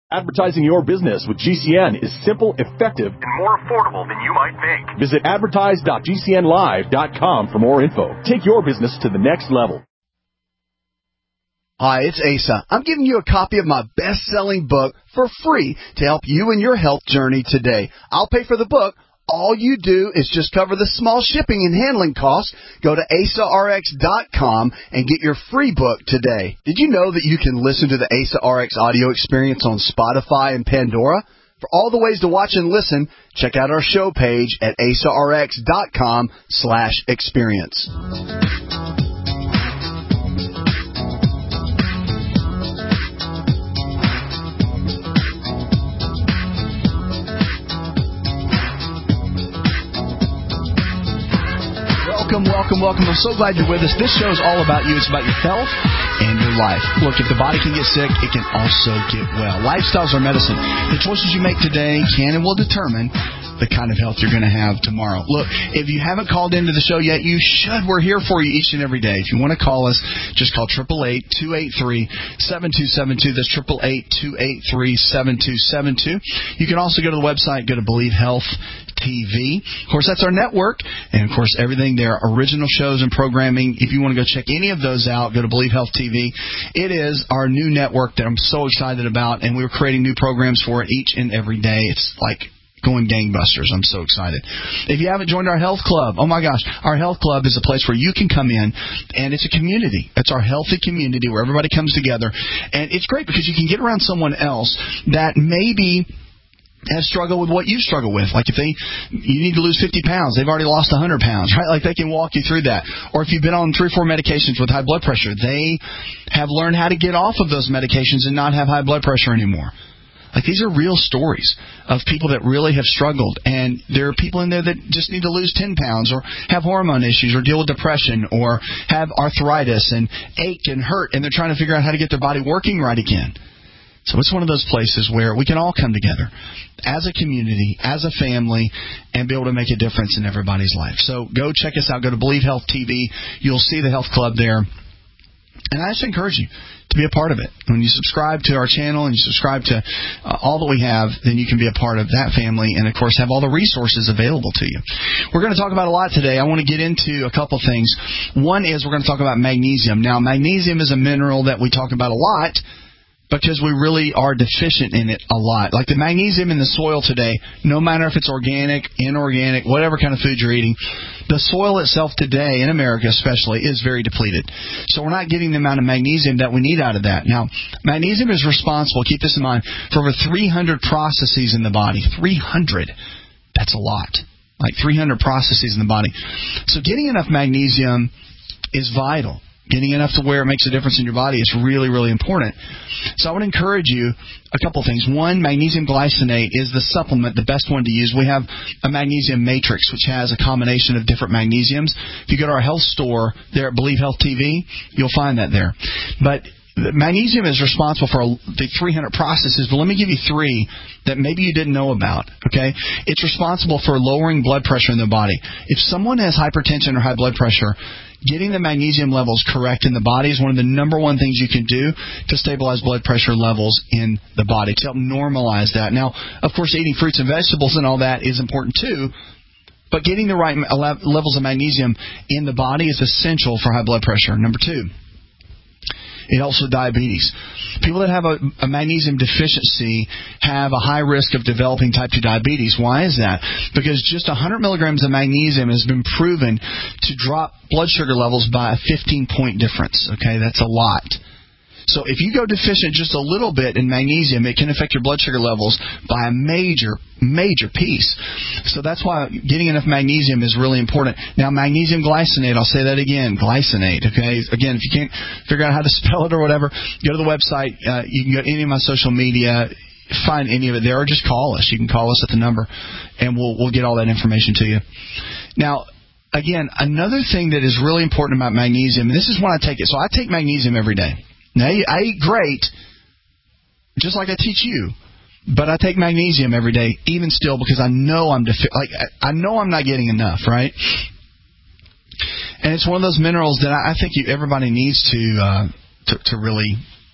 Advertising your business with GCN is simple, effective, and more affordable than you might think. Visit advertise.gcnlive.com for more info. Take your business to the next level. Hi, it's Asa. I'm giving you a copy of my best-selling book for free to help you in your health journey today. I'll pay for the book. All you do is just cover the small shipping and handling costs. Go to AsaRx.com and get your free book today. Did you know that you can listen to the Asa RX audio experience on Spotify and Pandora? For all the ways to watch and listen, check out our show page at AsaRx.com/experience. Welcome. I'm so glad you're with us. This show is all about you. It's about your health and your life. Look, if the body can get sick, it can also get well. Lifestyles are medicine. The choices you make today can and will determine the kind of health you're going to have tomorrow. Look, if you haven't called into the show yet, you should. We're here for you each and every day. If you want to call us, just call 888-283-7272. That's 888-283-7272. You can also go to the website, go to Believe Health TV. Of course, that's our network. And, of course, everything there, original shows and programming. If you want to go check any of those out, go to Believe Health TV. It is our new network that I'm so excited about, and we're creating new programs for it each and every day. It's like going gangbusters. I'm so excited. If you haven't joined our health club, oh my gosh, our health club is a place where you can come in, and it's a community. It's our healthy community where everybody comes together, and it's great because you can get around someone else that maybe has struggled with what you struggle with. Like if you need to lose 50 pounds, they've already lost 100 pounds, right? Like they can walk you through that. Or if you've been on 3 or 4 medications with high blood pressure, they have learned how to get off of those medications and not have high blood pressure anymore. Like these are real stories of people that really have struggled, and there are people in there that just need to lose 10 pounds or have hormone issues or deal with depression or have arthritis and ache and hurt, and they're trying to figure out how to get their body working right again. So it's one of those places where we can all come together as a community, as a family, and be able to make a difference in everybody's life. So go check us out. Go to Believe Health TV. You'll see the health club there. And I just encourage you to be a part of it. When you subscribe to our channel and you subscribe to all that we have, then you can be a part of that family and, of course, have all the resources available to you. We're going to talk about a lot today. I want to get into a couple things. One is we're going to talk about magnesium. Now, magnesium is a mineral that we talk about a lot because we really are deficient in it a lot. Like the magnesium in the soil today, no matter if it's organic, inorganic, whatever kind of food you're eating, the soil itself today, in America especially, is very depleted. So we're not getting the amount of magnesium that we need out of that. Now, magnesium is responsible, keep this in mind, for over 300 processes in the body. 300. That's a lot. Like 300 processes in the body. So getting enough magnesium is vital. Getting enough to where it makes a difference in your body is really, really important. So I would encourage you a couple things. One, magnesium glycinate is the supplement, the best one to use. We have a magnesium matrix, which has a combination of different magnesiums. If you go to our health store there at Believe Health TV, you'll find that there. But magnesium is responsible for the 300 processes, but let me give you 3 that maybe you didn't know about, okay? It's responsible for lowering blood pressure in the body. If someone has hypertension or high blood pressure, getting the magnesium levels correct in the body is one of the number one things you can do to stabilize blood pressure levels in the body, to help normalize that. Now, of course, eating fruits and vegetables and all that is important too, but getting the right levels of magnesium in the body is essential for high blood pressure. Number 2. It helps with diabetes. People that have a magnesium deficiency have a high risk of developing type 2 diabetes. Why is that? Because just 100 milligrams of magnesium has been proven to drop blood sugar levels by a 15-point difference. Okay, that's a lot. So if you go deficient just a little bit in magnesium, it can affect your blood sugar levels by a major piece. So that's why getting enough magnesium is really important. Now, magnesium glycinate, I'll say that again, glycinate, okay? Again, if you can't figure out how to spell it or whatever, go to the website. You can go to any of my social media, find any of it there, or just call us. You can call us at the number, and we'll get all that information to you. Now, again, another thing that is really important about magnesium, and this is when I take it. So I take magnesium every day. Now, I eat great, just like I teach you, but I take magnesium every day, even still, because I know I know I'm not getting enough, right? And it's one of those minerals that I think everybody needs to really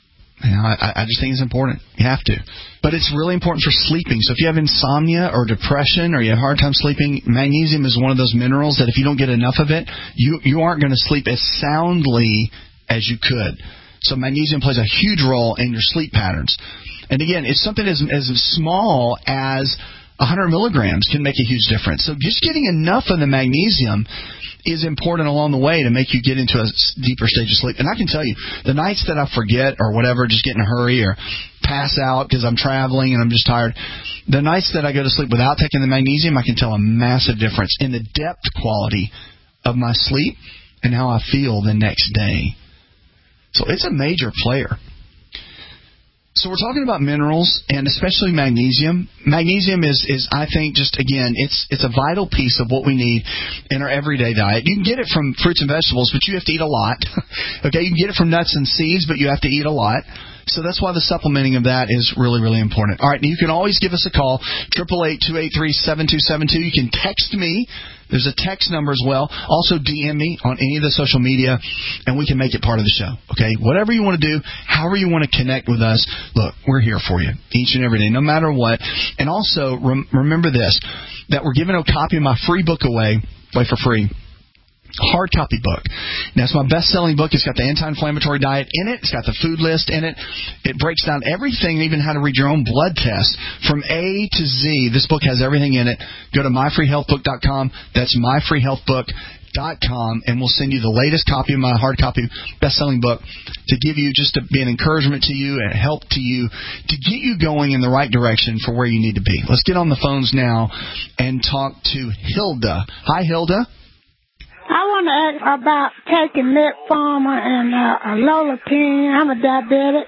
I just think it's important. You have to. But it's really important for sleeping. So if you have insomnia or depression or you have a hard time sleeping, magnesium is one of those minerals that if you don't get enough of it, you aren't going to sleep as soundly as you could. So magnesium plays a huge role in your sleep patterns. And again, it's something as small as 100 milligrams can make a huge difference. So just getting enough of the magnesium is important along the way to make you get into a deeper stage of sleep. And I can tell you, the nights that I forget or whatever, just get in a hurry or pass out because I'm traveling and I'm just tired, the nights that I go to sleep without taking the magnesium, I can tell a massive difference in the depth quality of my sleep and how I feel the next day. So it's a major player. So we're talking about minerals and especially magnesium. Magnesium is I think, just again, it's a vital piece of what we need in our everyday diet. You can get it from fruits and vegetables, but you have to eat a lot. Okay, you can get it from nuts and seeds, but you have to eat a lot. So that's why the supplementing of that is really, really important. All right, you can always give us a call, 888-283-7272. You can text me. There's a text number as well. Also, DM me on any of the social media, and we can make it part of the show. Okay, whatever you want to do, however you want to connect with us, look, we're here for you each and every day, no matter what. And also, remember this, that we're giving a copy of my free book away for free. Hard copy book. Now, it's my best-selling book. It's got the anti-inflammatory diet in it. It's got the food list in it. It breaks down everything, even how to read your own blood test from A to Z. This book has everything in it. Go to myfreehealthbook.com. That's myfreehealthbook.com, and we'll send you the latest copy of my hard copy best-selling book to give you, just to be an encouragement to you and help to you to get you going in the right direction for where you need to be. Let's get on the phones now and talk to Hilda. Hi, Hilda. I want to ask about taking metformin and lolopine. I'm a diabetic,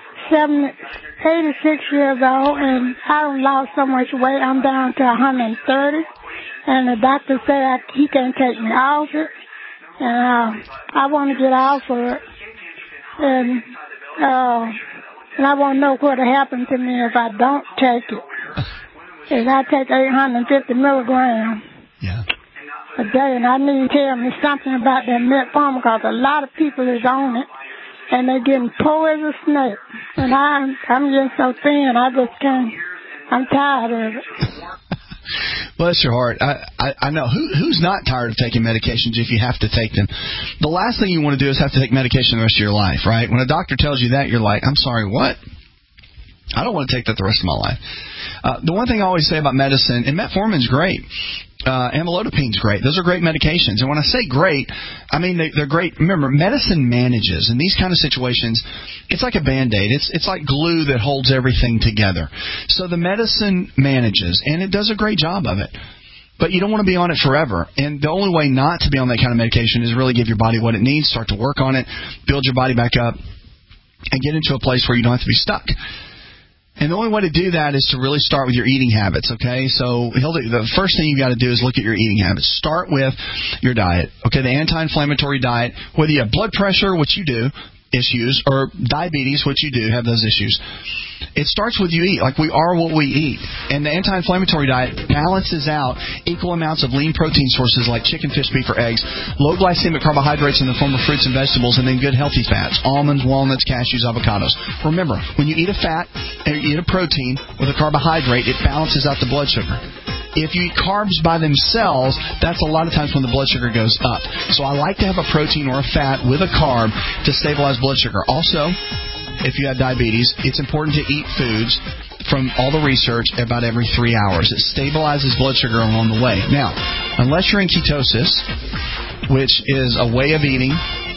86 years old, and I've lost so much weight. I'm down to 130, and the doctor said he can't take me off it, and I want to get off of it, and I want to know what will happen to me if I don't take it. If I take 850 milligrams. Yeah. A day, and I need to tell me something about that metformin because a lot of people is on it, and they're getting poor as a snake. And I'm just so thin, I just can't. I'm tired of it. Bless your heart. I know. Who's not tired of taking medications if you have to take them? The last thing you want to do is have to take medication the rest of your life, right? When a doctor tells you that, you're like, I'm sorry, what? I don't want to take that the rest of my life. The one thing I always say about medicine, and metformin's great. Amlodipine is great. Those are great medications. And when I say great, I mean they're great. Remember, medicine manages. In these kind of situations, it's like a Band-Aid. It's like glue that holds everything together. So the medicine manages, and it does a great job of it. But you don't want to be on it forever. And the only way not to be on that kind of medication is really give your body what it needs, start to work on it, build your body back up, and get into a place where you don't have to be stuck. And the only way to do that is to really start with your eating habits, okay? So, Hilda, the first thing you got to do is look at your eating habits. Start with your diet, okay? The anti-inflammatory diet, whether you have blood pressure, which you do, issues, or diabetes, which you do have those issues. It starts with you eat. Like, we are what we eat. And the anti-inflammatory diet balances out equal amounts of lean protein sources like chicken, fish, beef, or eggs, low glycemic carbohydrates in the form of fruits and vegetables, and then good healthy fats, almonds, walnuts, cashews, avocados. Remember, when you eat a fat and you eat a protein with a carbohydrate, it balances out the blood sugar. If you eat carbs by themselves, that's a lot of times when the blood sugar goes up. So I like to have a protein or a fat with a carb to stabilize blood sugar. Also, if you have diabetes, it's important to eat foods from all the research about every 3 hours. It stabilizes blood sugar along the way. Now, unless you're in ketosis, which is a way of eating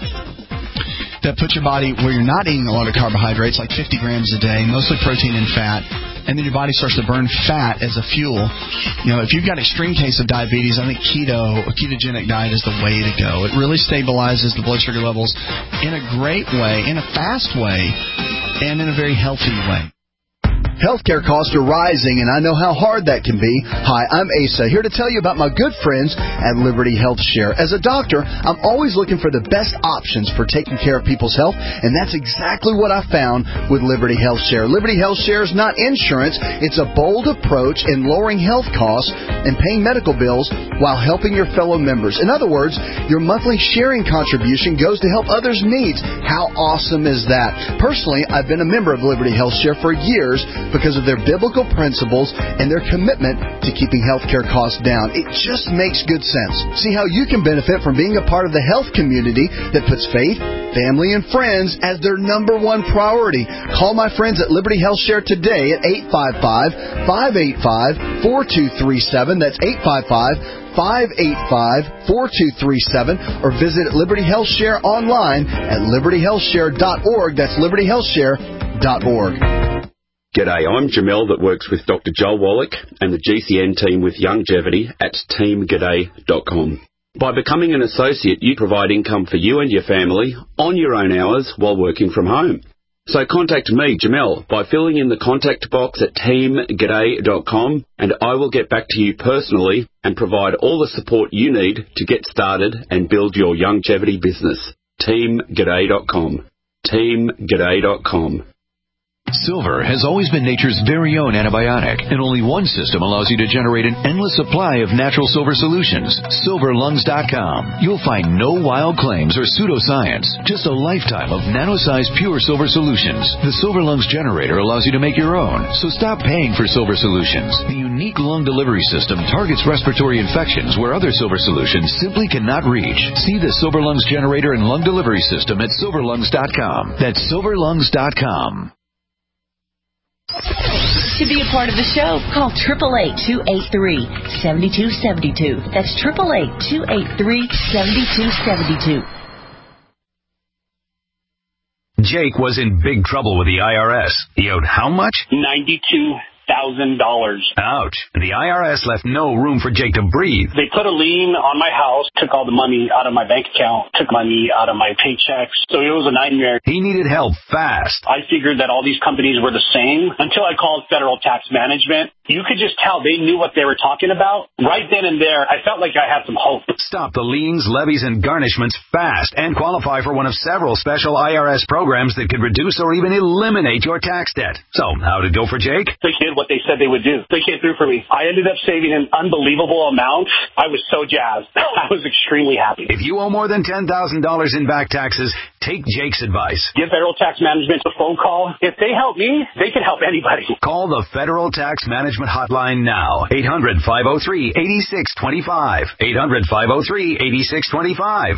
that puts your body where you're not eating a lot of carbohydrates, like 50 grams a day, mostly protein and fat, and then your body starts to burn fat as a fuel. You know, if you've got extreme case of diabetes, I think a ketogenic diet is the way to go. It really stabilizes the blood sugar levels in a great way, in a fast way, and in a very healthy way. Healthcare costs are rising, and I know how hard that can be. Hi, I'm Asa, here to tell you about my good friends at Liberty Health Share. As a doctor, I'm always looking for the best options for taking care of people's health, and that's exactly what I found with Liberty Health Share. Liberty Health Share is not insurance. It's a bold approach in lowering health costs and paying medical bills while helping your fellow members. In other words, your monthly sharing contribution goes to help others' needs. How awesome is that? Personally, I've been a member of Liberty Health Share for years because of their biblical principles and their commitment to keeping healthcare costs down. It just makes good sense. See how you can benefit from being a part of the health community that puts faith, family, and friends as their number one priority. Call my friends at Liberty Health Share today at 855-585-4237. That's 855-585-4237, or visit Liberty Health Share online at libertyhealthshare.org. That's libertyhealthshare.org. G'day, I'm Jamel that works with Dr. Joel Wallach and the GCN team with Longevity at teamg'day.com. By becoming an associate, you provide income for you and your family on your own hours while working from home. So contact me, Jamel, by filling in the contact box at teamg'day.com, and I will get back to you personally and provide all the support you need to get started and build your longevity business. teamg'day.com. teamg'day.com. Silver has always been nature's very own antibiotic, and only one system allows you to generate an endless supply of natural silver solutions. SilverLungs.com. You'll find no wild claims or pseudoscience, just a lifetime of nano-sized pure silver solutions. The Silver Lungs generator allows you to make your own, so stop paying for silver solutions. The unique lung delivery system targets respiratory infections where other silver solutions simply cannot reach. See the Silver Lungs generator and lung delivery system at SilverLungs.com. That's SilverLungs.com. To be a part of the show, call 888-283-7272. That's 888-283-7272. Jake was in big trouble with the IRS. He owed how much? $92,000. Ouch. The IRS left no room for Jake to breathe. They put a lien on my house, took all the money out of my bank account, took money out of my paychecks. So it was a nightmare. He needed help fast. I figured that all these companies were the same until I called Federal Tax Management. You could just tell they knew what they were talking about. Right then and there, I felt like I had some hope. Stop the liens, levies, and garnishments fast and qualify for one of several special IRS programs that could reduce or even eliminate your tax debt. So, how did it go for Jake? They did what they said they would do. They came through for me. I ended up saving an unbelievable amount. I was so jazzed. I was extremely happy. If you owe more than $10,000 in back taxes, take Jake's advice. Give Federal Tax Management a phone call. If they help me, they can help anybody. Call the Federal Tax Management hotline now. 800-503-8625. 800-503-8625.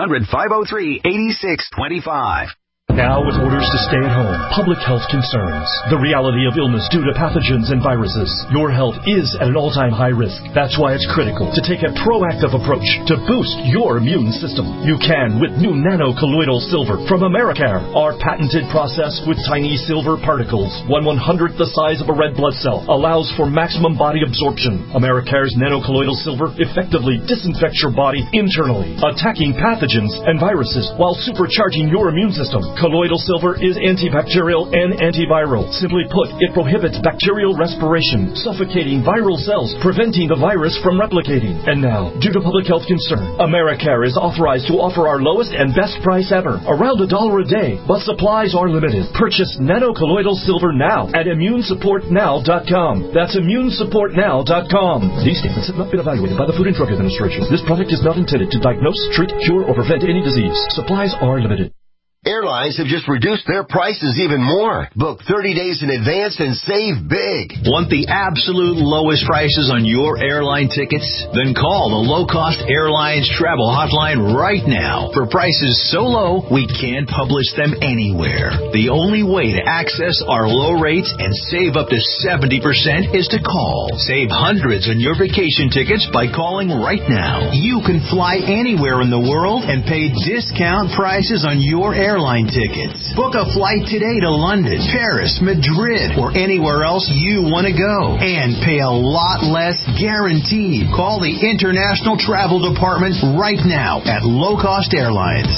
800-503-8625. Now, with orders to stay at home, public health concerns, the reality of illness due to pathogens and viruses, your health is at an all-time high risk. That's why it's critical to take a proactive approach to boost your immune system. You can with new nano-colloidal silver from Americare. Our patented process with tiny silver particles, 1/100th the size of a red blood cell, allows for maximum body absorption. Americare's nano-colloidal silver effectively disinfects your body internally, attacking pathogens and viruses while supercharging your immune system. Colloidal silver is antibacterial and antiviral. Simply put, it prohibits bacterial respiration, suffocating viral cells, preventing the virus from replicating. And now, due to public health concern, Americare is authorized to offer our lowest and best price ever, around $1 a day, but supplies are limited. Purchase nano-colloidal silver now at immunesupportnow.com. That's immunesupportnow.com. These statements have not been evaluated by the Food and Drug Administration. This product is not intended to diagnose, treat, cure, or prevent any disease. Supplies are limited. Airlines have just reduced their prices even more. Book 30 days in advance and save big. Want the absolute lowest prices on your airline tickets? Then call the Low Cost Airlines Travel Hotline right now. For prices so low, we can't publish them anywhere. The only way to access our low rates and save up to 70% is to call. Save hundreds on your vacation tickets by calling right now. You can fly anywhere in the world and pay discount prices on your airline airline tickets. Book a flight today to London, Paris, Madrid, or anywhere else you want to go. And pay a lot less guaranteed. Call the International Travel Department right now at Low Cost Airlines.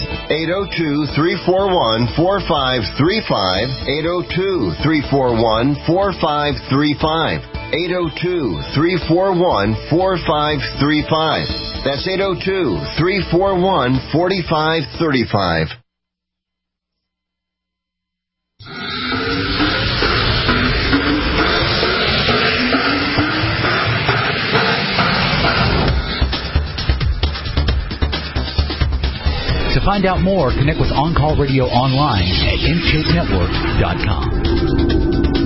802-341-4535. 802-341-4535. 802-341-4535. That's 802-341-4535. To find out more, connect with On Call Radio online at InShapeNetwork.com.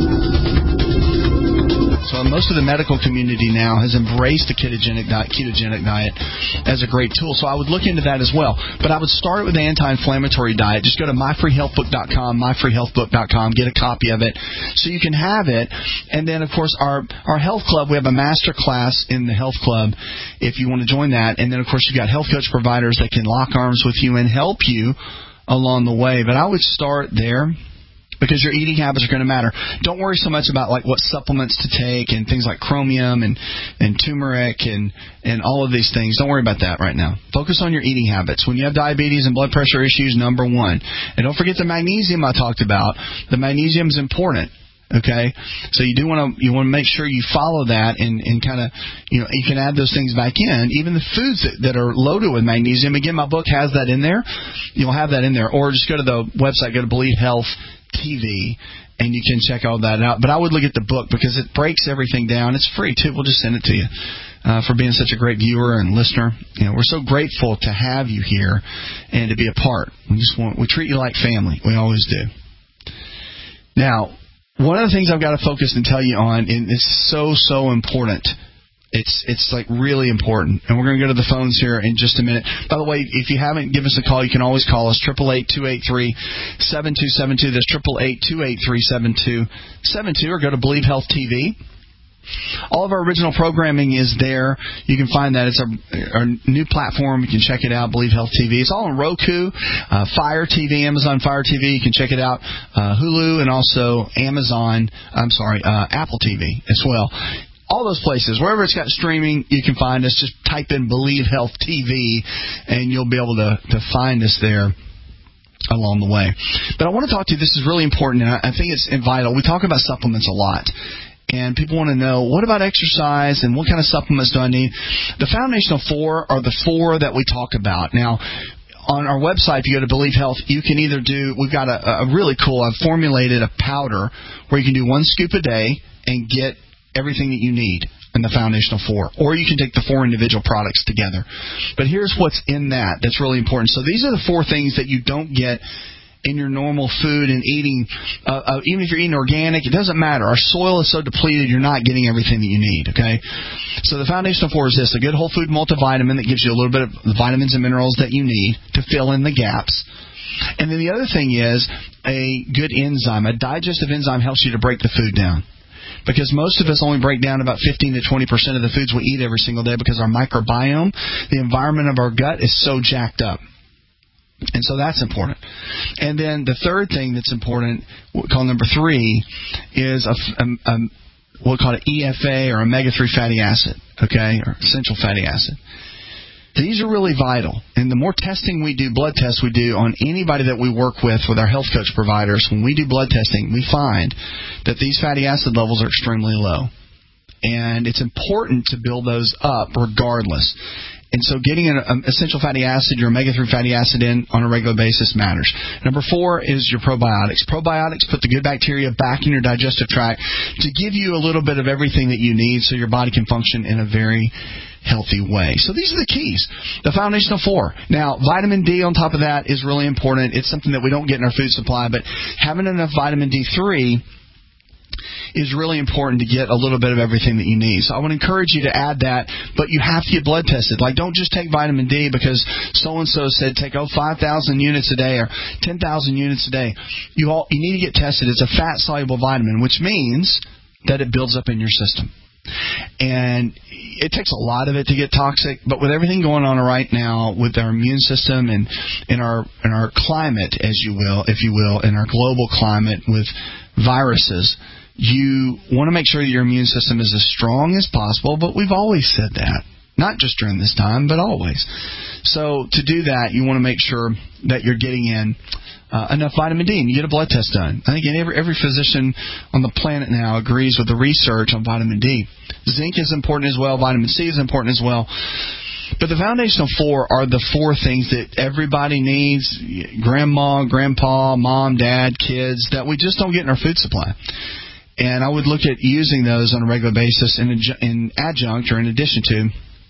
So most of the medical community now has embraced the ketogenic diet as a great tool. So I would look into that as well. But I would start with the anti-inflammatory diet. Just go to myfreehealthbook.com, myfreehealthbook.com, get a copy of it so you can have it. And then, of course, our health club, we have a master class in the health club if you want to join that. And then, of course, you've got health coach providers that can lock arms with you and help you along the way. But I would start there, because your eating habits are going to matter. Don't worry so much about like what supplements to take and things like chromium and turmeric and all of these things. Don't worry about that right now. Focus on your eating habits. When you have diabetes and blood pressure issues, number one. And don't forget the magnesium I talked about. The magnesium is important. Okay, so you want to make sure you follow that and kind of, you can add those things back in. Even the foods that are loaded with magnesium. Again, my book has that in there. You'll have that in there, or just go to the website, go to Believe Health TV, and you can check all that out. But I would look at the book because it breaks everything down. It's free too. We'll just send it to you. For being such a great viewer and listener, we're so grateful to have you here and to be a part. We treat you like family. We always do. Now, one of the things I've got to focus and tell you on, and it's so important. It's like really important. And we're going to go to the phones here in just a minute. By the way, if you haven't, give us a call. You can always call us, 888-283-7272. That's 888-283-7272. Or go to Believe Health TV. All of our original programming is there. You can find that. It's our new platform. You can check it out, Believe Health TV. It's all on Roku, Fire TV, Amazon Fire TV. You can check it out, Hulu, and also Apple TV as well. All those places, wherever it's got streaming, you can find us. Just type in Believe Health TV, and you'll be able to find us there along the way. But I want to talk to you. This is really important, and I think it's vital. We talk about supplements a lot. And people want to know, what about exercise and what kind of supplements do I need? The foundational four are the four that we talk about. Now, on our website, if you go to Believe Health, you can either we've got a really cool, I've formulated a powder where you can do 1 scoop a day and get everything that you need in the foundational four. Or you can take the 4 individual products together. But here's what's in that's really important. So these are the 4 things that you don't get in your normal food and eating. Even if you're eating organic, it doesn't matter. Our soil is so depleted, you're not getting everything that you need, okay? So the foundational four is this: a good whole food multivitamin that gives you a little bit of the vitamins and minerals that you need to fill in the gaps. And then the other thing is a good enzyme. A digestive enzyme helps you to break the food down. Because most of us only break down about 15 to 20% of the foods we eat every single day because our microbiome, the environment of our gut, is so jacked up. And so that's important. And then the third thing that's important, what we call number 3, is we'll call it EFA, or omega-3 fatty acid, okay, or essential fatty acid. These are really vital. And the more testing we do, blood tests we do on anybody that we work with our health coach providers, when we do blood testing, we find that these fatty acid levels are extremely low. And it's important to build those up regardless. And so getting an essential fatty acid, your omega-3 fatty acid in on a regular basis matters. Number 4 is your probiotics. Probiotics put the good bacteria back in your digestive tract to give you a little bit of everything that you need so your body can function in a very healthy way. So these are the keys. The foundational 4. Now, vitamin D on top of that is really important. It's something that we don't get in our food supply, but having enough vitamin D3 is really important to get a little bit of everything that you need. So I want to encourage you to add that, but you have to get blood tested. Like, don't just take vitamin D because so-and-so said take 5,000 units a day or 10,000 units a day. You need to get tested. It's a fat-soluble vitamin, which means that it builds up in your system. And it takes a lot of it to get toxic, but with everything going on right now with our immune system and in our climate, as you will, if you will, in our global climate with viruses, you want to make sure that your immune system is as strong as possible, but we've always said that. Not just during this time, but always. So to do that, you want to make sure that you're getting in enough vitamin D, and you get a blood test done. I think every physician on the planet now agrees with the research on vitamin D. Zinc is important as well. Vitamin C is important as well. But the foundational four are the four things that everybody needs, grandma, grandpa, mom, dad, kids, that we just don't get in our food supply. And I would look at using those on a regular basis in adjunct or in addition to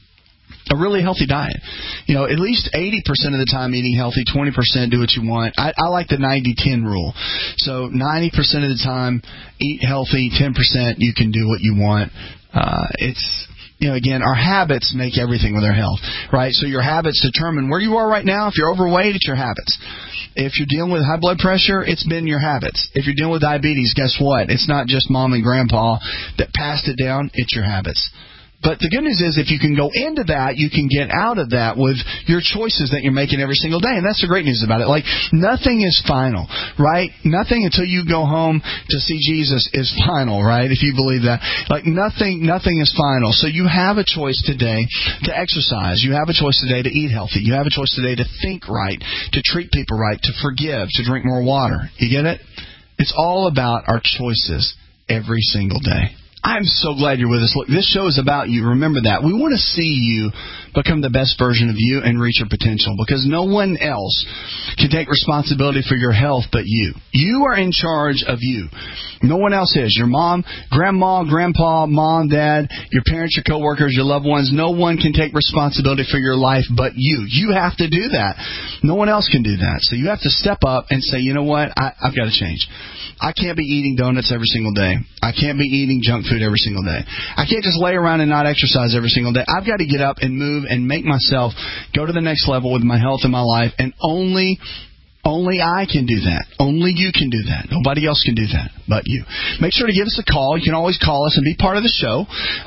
a really healthy diet. You know, at least 80% of the time eating healthy, 20% do what you want. I like the 90-10 rule. So 90% of the time eat healthy, 10% you can do what you want. It's, you know, again, our habits make everything with our health, right? So your habits determine where you are right now. If you're overweight, it's your habits. If you're dealing with high blood pressure, it's been your habits. If you're dealing with diabetes, guess what? It's not just mom and grandpa that passed it down. It's your habits. But the good news is if you can go into that, you can get out of that with your choices that you're making every single day. And that's the great news about it. Like, nothing is final, right? Nothing until you go home to see Jesus is final, right? If you believe that. Like, nothing is final. So you have a choice today to exercise. You have a choice today to eat healthy. You have a choice today to think right, to treat people right, to forgive, to drink more water. You get it? It's all about our choices every single day. I'm so glad you're with us. Look, this show is about you. Remember that. We want to see you become the best version of you and reach your potential, because no one else can take responsibility for your health but you. You are in charge of you. No one else is. Your mom, grandma, grandpa, mom, dad, your parents, your coworkers, your loved ones. No one can take responsibility for your life but you. You have to do that. No one else can do that. So you have to step up and say, you know what, I've got to change. I can't be eating donuts every single day. I can't be eating junk food every single day. I can't just lay around and not exercise every single day. I've got to get up and move and make myself go to the next level with my health and my life, and only I can do that. Only you can do that. Nobody else can do that but you. Make sure to give us a call. You can always call us and be part of the show.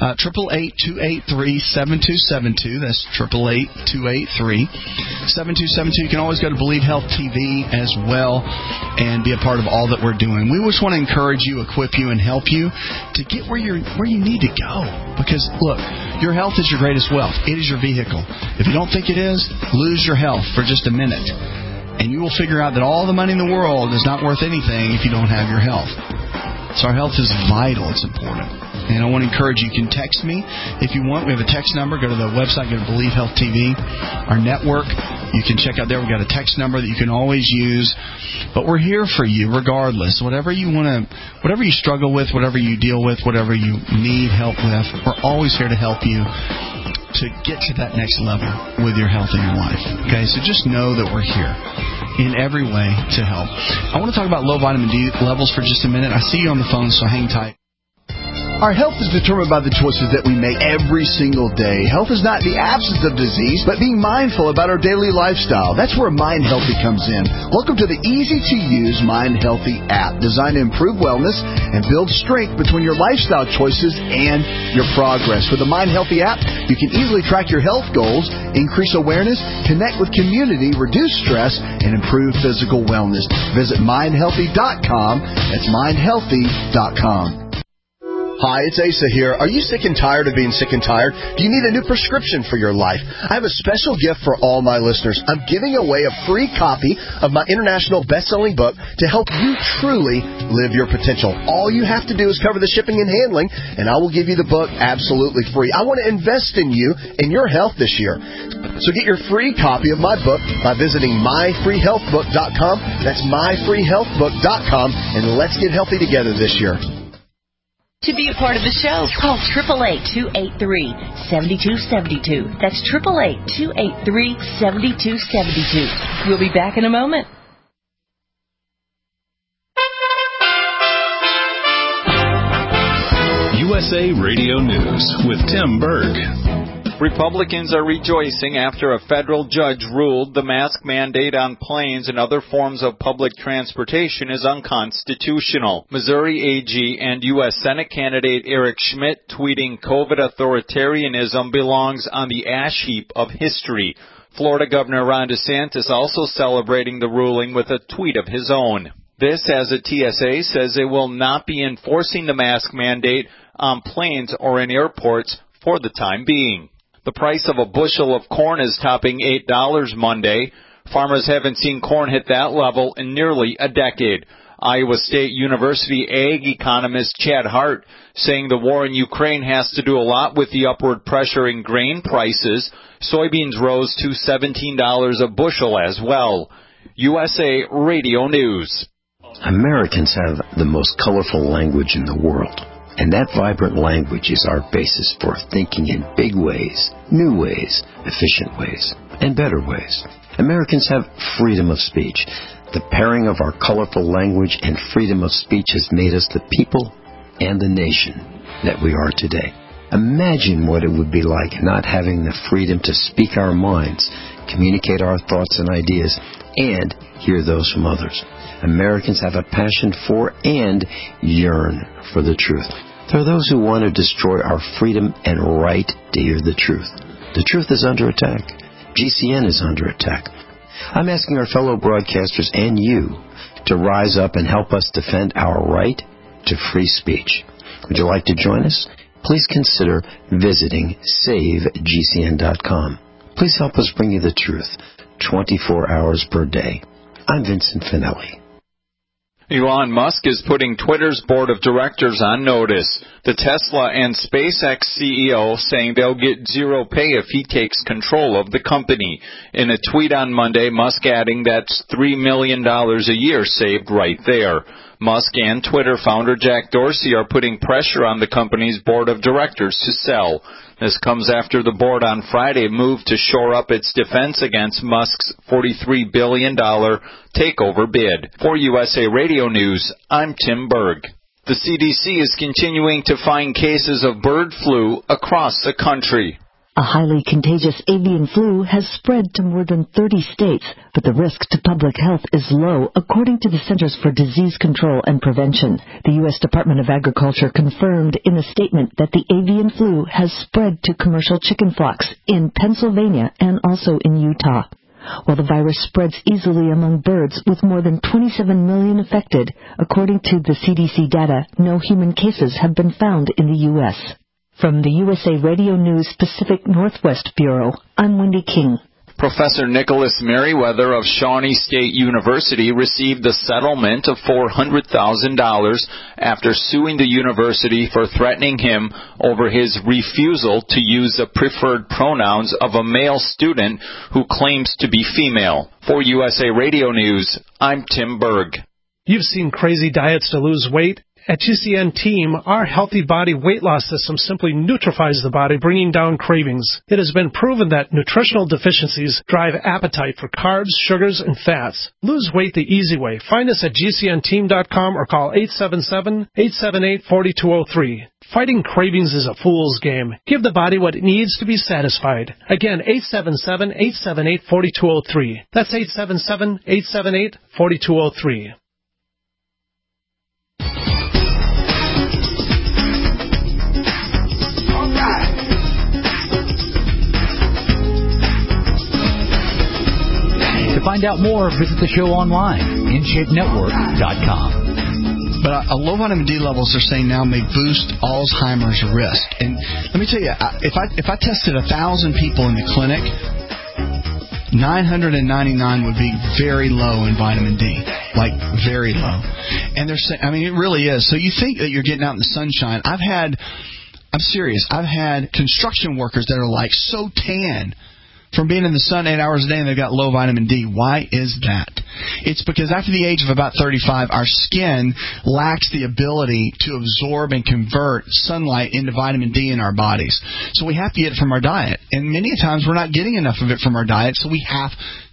888-283-7272. That's 888-283-7272. You can always go to Believe Health TV as well and be a part of all that we're doing. We just want to encourage you, equip you, and help you to get where you need to go. Because, look, your health is your greatest wealth. It is your vehicle. If you don't think it is, lose your health for just a minute, and you will figure out that all the money in the world is not worth anything if you don't have your health. So our health is vital. It's important. And I want to encourage you. You can text me if you want. We have a text number. Go to the website. Go to Believe Health TV. Our network, you can check out there. We've got a text number that you can always use. But we're here for you regardless. Whatever you want to, whatever you struggle with, whatever you deal with, whatever you need help with, we're always here to help you to get to that next level with your health and your life. Okay, so just know that we're here in every way to help. I want to talk about low vitamin D levels for just a minute. I see you on the phone, so hang tight. Our health is determined by the choices that we make every single day. Health is not the absence of disease, but being mindful about our daily lifestyle. That's where Mind Healthy comes in. Welcome to the easy-to-use Mind Healthy app, designed to improve wellness and build strength between your lifestyle choices and your progress. With the Mind Healthy app, you can easily track your health goals, increase awareness, connect with community, reduce stress, and improve physical wellness. Visit mindhealthy.com. That's mindhealthy.com. Hi, it's Asa here. Are you sick and tired of being sick and tired? Do you need a new prescription for your life? I have a special gift for all my listeners. I'm giving away a free copy of my international best-selling book to help you truly live your potential. All you have to do is cover the shipping and handling, and I will give you the book absolutely free. I want to invest in you and your health this year. So get your free copy of my book by visiting myfreehealthbook.com. That's myfreehealthbook.com, and let's get healthy together this year. To be a part of the show, call 888-283-7272. That's 888-283-7272. We'll be back in a moment. USA Radio News with Tim Berg. Republicans are rejoicing after a federal judge ruled the mask mandate on planes and other forms of public transportation is unconstitutional. Missouri AG and U.S. Senate candidate Eric Schmidt tweeting COVID authoritarianism belongs on the ash heap of history. Florida Governor Ron DeSantis also celebrating the ruling with a tweet of his own. This as a TSA says it will not be enforcing the mask mandate on planes or in airports for the time being. The price of a bushel of corn is topping $8 Monday. Farmers haven't seen corn hit that level in nearly a decade. Iowa State University ag economist Chad Hart saying the war in Ukraine has to do a lot with the upward pressure in grain prices. Soybeans rose to $17 a bushel as well. USA Radio News. Americans have the most colorful language in the world, and that vibrant language is our basis for thinking in big ways, new ways, efficient ways, and better ways. Americans have freedom of speech. The pairing of our colorful language and freedom of speech has made us the people and the nation that we are today. Imagine what it would be like not having the freedom to speak our minds, communicate our thoughts and ideas, and hear those from others. Americans have a passion for and yearn for the truth. There are those who want to destroy our freedom and right to hear the truth. The truth is under attack. GCN is under attack. I'm asking our fellow broadcasters and you to rise up and help us defend our right to free speech. Would you like to join us? Please consider visiting SaveGCN.com. Please help us bring you the truth 24 hours per day. I'm Vincent Finelli. Elon Musk is putting Twitter's board of directors on notice. The Tesla and SpaceX CEO saying they'll get zero pay if he takes control of the company. In a tweet on Monday, Musk adding that's $3 million a year saved right there. Musk and Twitter founder Jack Dorsey are putting pressure on the company's board of directors to sell. This comes after the board on Friday moved to shore up its defense against Musk's $43 billion takeover bid. For USA Radio News, I'm Tim Berg. The CDC is continuing to find cases of bird flu across the country. A highly contagious avian flu has spread to more than 30 states, but the risk to public health is low, according to the Centers for Disease Control and Prevention. The U.S. Department of Agriculture confirmed in a statement that the avian flu has spread to commercial chicken flocks in Pennsylvania and also in Utah. While the virus spreads easily among birds with more than 27 million affected, according to the CDC data, no human cases have been found in the U.S. From the USA Radio News Pacific Northwest Bureau, I'm Wendy King. Professor Nicholas Merriweather of Shawnee State University received a settlement of $400,000 after suing the university for threatening him over his refusal to use the preferred pronouns of a male student who claims to be female. For USA Radio News, I'm Tim Berg. You've seen crazy diets to lose weight. At GCN Team, our Healthy Body weight loss system simply neutralizes the body, bringing down cravings. It has been proven that nutritional deficiencies drive appetite for carbs, sugars, and fats. Lose weight the easy way. Find us at GCNteam.com or call 877-878-4203. Fighting cravings is a fool's game. Give the body what it needs to be satisfied. Again, 877-878-4203. That's 877-878-4203. To find out more, visit the show online, InShapeNetwork.com. But low vitamin D levels, they're saying now, may boost Alzheimer's risk. And let me tell you, if I tested 1,000 people in the clinic, 999 would be very low in vitamin D, like very low. And they're saying, I mean, it really is. So you think that you're getting out in the sunshine. I'm serious. I've had construction workers that are like so tan from being in the sun 8 hours a day, and they've got low vitamin D. Why is that? It's because after the age of about 35, our skin lacks the ability to absorb and convert sunlight into vitamin D in our bodies. So we have to get it from our diet. And many times we're not getting enough of it from our diet, so we have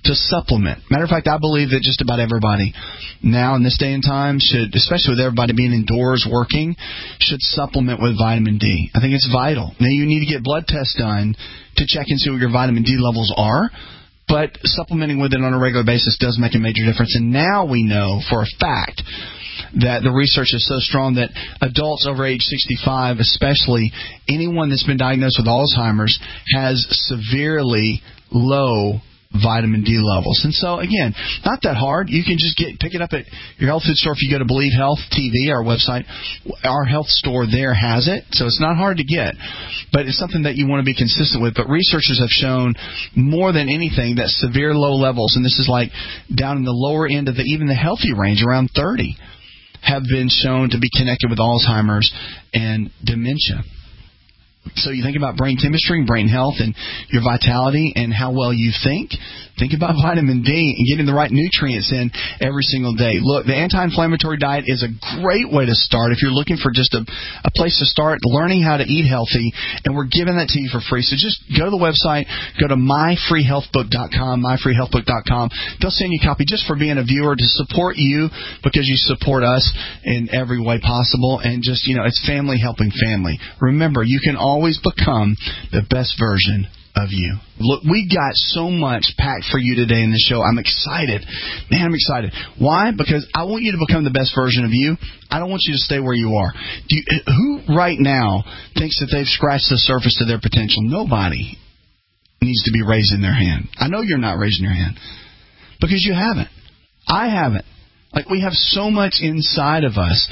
to supplement. Matter of fact, I believe that just about everybody now in this day and time should, especially with everybody being indoors working, should supplement with vitamin D. I think it's vital. Now, you need to get blood tests done to check and see what your vitamin D levels are, but supplementing with it on a regular basis does make a major difference. And now we know for a fact that the research is so strong that adults over age 65, especially anyone that's been diagnosed with Alzheimer's, has severely low vitamin D levels. And so, again, not that hard. You can just pick it up at your health food store. If you go to Believe Health TV, our website, our health store there has it. So it's not hard to get. But it's something that you want to be consistent with. But researchers have shown more than anything that severe low levels, and this is like down in the lower end of even the healthy range, around 30, have been shown to be connected with Alzheimer's and dementia. So you think about brain chemistry and brain health and your vitality and how well you think. Think about vitamin D and getting the right nutrients in every single day. Look, the anti-inflammatory diet is a great way to start if you're looking for just a place to start learning how to eat healthy, and we're giving that to you for free. So just go to the website, go to myfreehealthbook.com, myfreehealthbook.com. They'll send you a copy just for being a viewer to support you because you support us in every way possible, and just, it's family helping family. Remember, you can always become the best version of you. Look, we got so much packed for you today in the show. I'm excited. Man, I'm excited. Why? Because I want you to become the best version of you. I don't want you to stay where you are. Who right now thinks that they've scratched the surface to their potential? Nobody needs to be raising their hand. I know you're not raising your hand because you haven't. I haven't. Like, we have so much inside of us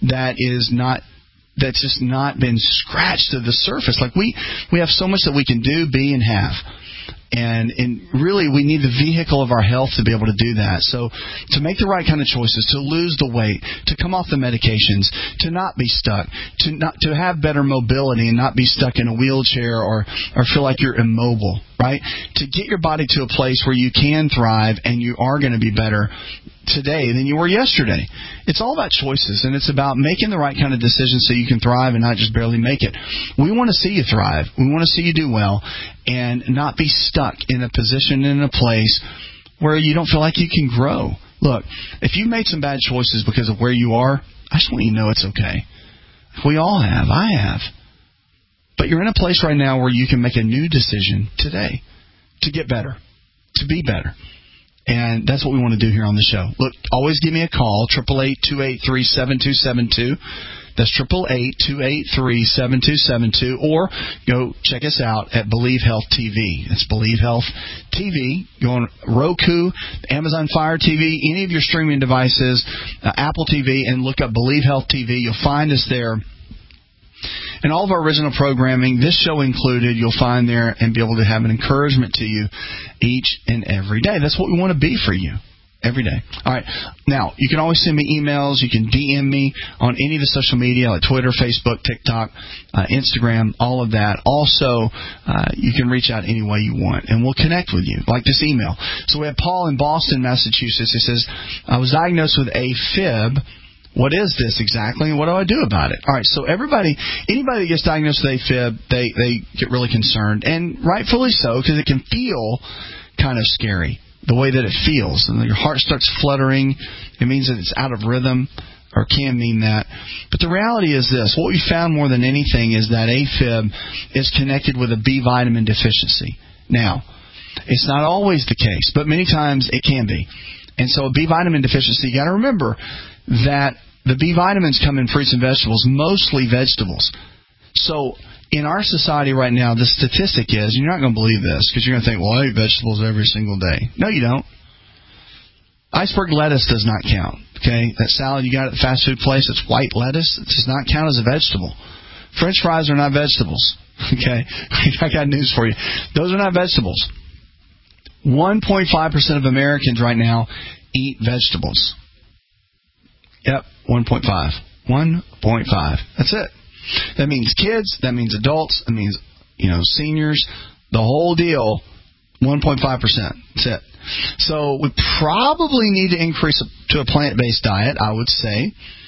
that's just not been scratched to the surface. Like, we have so much that we can do, be, and have. And really, we need the vehicle of our health to be able to do that. So to make the right kind of choices, to lose the weight, to come off the medications, to not be stuck, to have better mobility and not be stuck in a wheelchair or feel like you're immobile, right? To get your body to a place where you can thrive and you are going to be better today than you were yesterday. It's all about choices, and it's about making the right kind of decisions so you can thrive and not just barely make it. We want to see you thrive. We want to see you do well and not be stuck in a position, in a place where you don't feel like you can grow. Look, if you've made some bad choices because of where you are, I just want you to know it's okay. We all have. I have. But you're in a place right now where you can make a new decision today to get better, to be better. And that's what we want to do here on the show. Look, always give me a call, 888-283-7272. That's 888-283-7272. Or go check us out at Believe Health TV. That's Believe Health TV. Go on Roku, Amazon Fire TV, any of your streaming devices, Apple TV, and look up Believe Health TV. You'll find us there. And all of our original programming, this show included, you'll find there and be able to have an encouragement to you each and every day. That's what we want to be for you every day. All right. Now, you can always send me emails. You can DM me on any of the social media like Twitter, Facebook, TikTok, Instagram, all of that. Also, you can reach out any way you want, and we'll connect with you, like this email. So we have Paul in Boston, Massachusetts. He says, I was diagnosed with AFib. What is this exactly, and what do I do about it? All right, so anybody that gets diagnosed with AFib, they get really concerned, and rightfully so, because it can feel kind of scary, the way that it feels. And your heart starts fluttering. It means that it's out of rhythm, or can mean that. But the reality is this. What we found more than anything is that AFib is connected with a B vitamin deficiency. Now, it's not always the case, but many times it can be. And so a B vitamin deficiency, you got to remember that the B vitamins come in fruits and vegetables, mostly vegetables. So in our society right now, the statistic is, you're not going to believe this because you're going to think, well, I eat vegetables every single day. No, you don't. Iceberg lettuce does not count. Okay, that salad you got at the fast food place, it's white lettuce. It does not count as a vegetable. French fries are not vegetables. Okay, I got news for you. Those are not vegetables. 1.5% of Americans right now eat vegetables. Yep, 1.5. 1.5. That's it. That means kids. That means adults. That means, seniors. The whole deal, 1.5%. That's it. So we probably need to increase to a plant-based diet, I would say.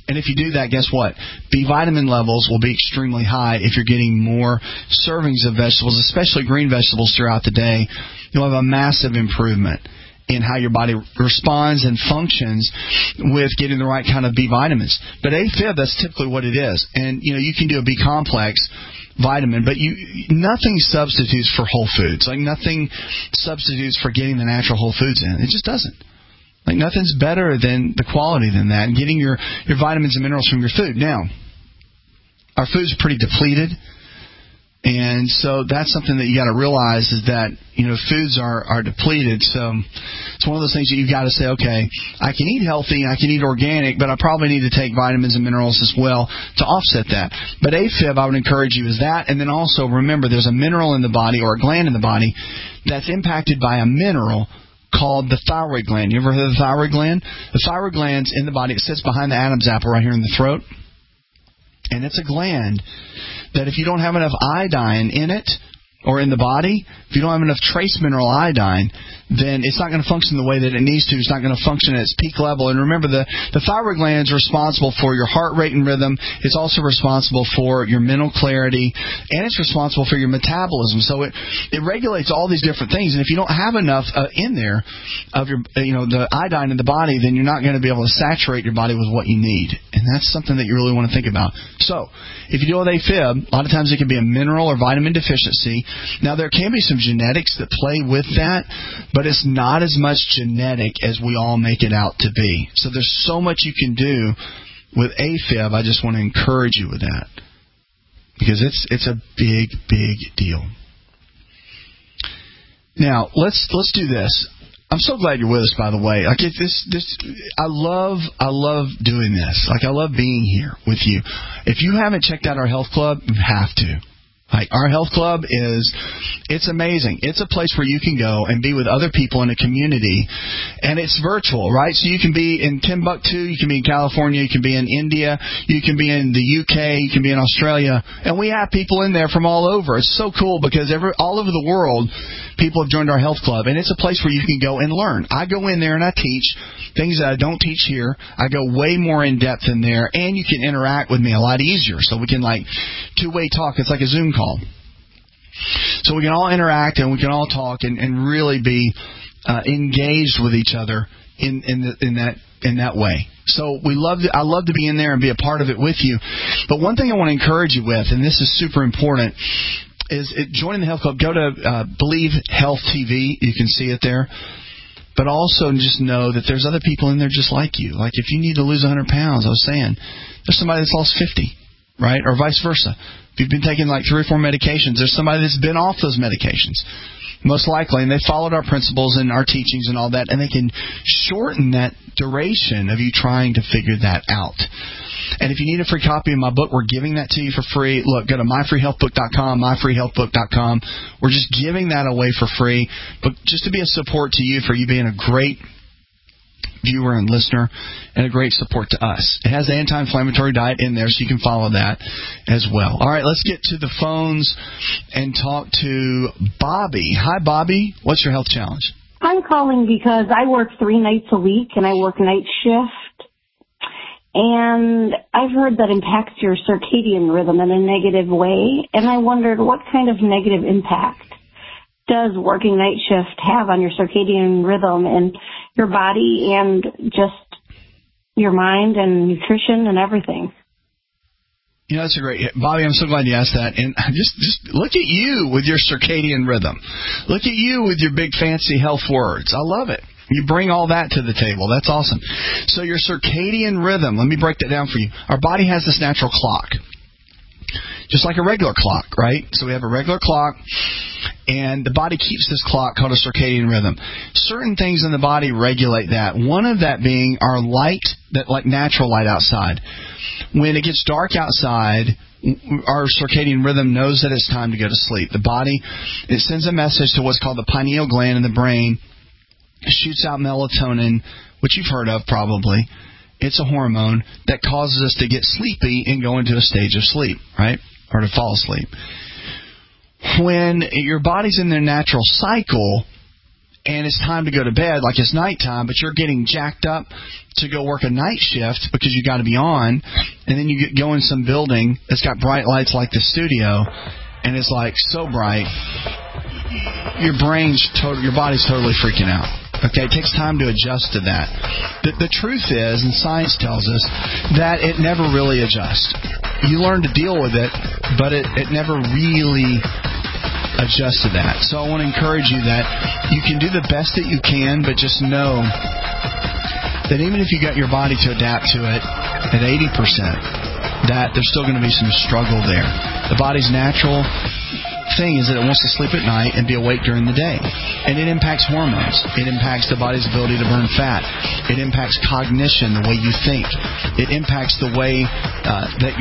And if you do that, guess what? B vitamin levels will be extremely high if you're getting more servings of vegetables, especially green vegetables throughout the day. You'll have a massive improvement in how your body responds and functions with getting the right kind of B vitamins. But AFib, that's typically what it is. And, you can do a B complex vitamin, but nothing substitutes for whole foods. Like, nothing substitutes for getting the natural whole foods in. It just doesn't. Like, nothing's better than the quality than that, and getting your vitamins and minerals from your food. Now, our food's pretty depleted, and so that's something that you got to realize is that, foods are depleted. So it's one of those things that you've got to say, okay, I can eat healthy, I can eat organic, but I probably need to take vitamins and minerals as well to offset that. But AFib, I would encourage you, is that, and then also remember there's a mineral in the body or a gland in the body that's impacted by a mineral called the thyroid gland. You ever heard of the thyroid gland? The thyroid gland's in the body. It sits behind the Adam's apple right here in the throat. And it's a gland that if you don't have enough iodine in it or in the body, if you don't have enough trace mineral iodine, then it's not going to function the way that it needs to. It's not going to function at its peak level. And remember, the thyroid gland is responsible for your heart rate and rhythm. It's also responsible for your mental clarity, and it's responsible for your metabolism. So it regulates all these different things. And if you don't have enough in there of your, the iodine in the body, then you're not going to be able to saturate your body with what you need. And that's something that you really want to think about. So if you deal with AFib, a lot of times it can be a mineral or vitamin deficiency. Now, there can be some genetics that play with that, but it's not as much genetic as we all make it out to be. So there's so much you can do with AFib. I just want to encourage you with that because it's a big, big deal. Now, let's do this. I'm so glad you're with us, by the way. Like I love doing this. Like, I love being here with you. If you haven't checked out our health club, you have to. Like, our health club it's amazing. It's a place where you can go and be with other people in a community, and it's virtual, right? So you can be in Timbuktu, you can be in California, you can be in India, you can be in the UK, you can be in Australia, and we have people in there from all over. It's so cool because all over the world, people have joined our health club, and it's a place where you can go and learn. I go in there and I teach things that I don't teach here. I go way more in depth in there, and you can interact with me a lot easier. So we can, like, two-way talk. It's like a Zoom call. So we can all interact and we can all talk and really be engaged with each other in that way. So I love to be in there and be a part of it with you. But one thing I want to encourage you with, and this is super important, is joining the health club. Go to Believe Health TV. You can see it there. But also just know that there's other people in there just like you. Like, if you need to lose 100 pounds, I was saying, there's somebody that's lost 50, right? Or vice versa. If you've been taking like 3 or 4 medications, there's somebody that's been off those medications, most likely, and they followed our principles and our teachings and all that, and they can shorten that duration of you trying to figure that out. And if you need a free copy of my book, we're giving that to you for free. Look, go to myfreehealthbook.com, myfreehealthbook.com. We're just giving that away for free, but just to be a support to you for you being a great viewer and listener and a great support to us. It has the anti-inflammatory diet in there, so you can follow that as well. All right, let's get to the phones and talk to Bobby. Hi, Bobby. What's your health challenge? I'm calling because I work 3 nights a week, and I work night shift. And I've heard that impacts your circadian rhythm in a negative way, and I wondered what kind of negative impact does working night shift have on your circadian rhythm and your body and just your mind and nutrition and everything? You know, that's a great, Bobby, I'm so glad you asked that. And just look at you with your circadian rhythm. Look at you with your big fancy health words. I love it. You bring all that to the table. That's awesome. So your circadian rhythm, let me break that down for you. Our body has this natural clock, just like a regular clock, right? So we have a regular clock, and the body keeps this clock called a circadian rhythm. Certain things in the body regulate that. One of that being our light, that like natural light outside. When it gets dark outside, our circadian rhythm knows that it's time to go to sleep. The body, it sends a message to what's called the pineal gland in the brain. It shoots out melatonin, which you've heard of probably. It's a hormone that causes us to get sleepy and go into a stage of sleep, right? Or to fall asleep. When your body's in their natural cycle, and it's time to go to bed, like it's nighttime, but you're getting jacked up to go work a night shift because you got to be on, and then you go in some building that's got bright lights like the studio, and it's like so bright, your body's totally freaking out. Okay, it takes time to adjust to that. The truth is, and science tells us, that it never really adjusts. You learn to deal with it, but it never really adjusts to that. So I want to encourage you that you can do the best that you can, but just know that even if you got your body to adapt to it at 80%, that there's still going to be some struggle there. The body's natural thing is that it wants to sleep at night and be awake during the day, and it impacts hormones. It impacts the body's ability to burn fat. It impacts cognition, the way you think. It impacts the way that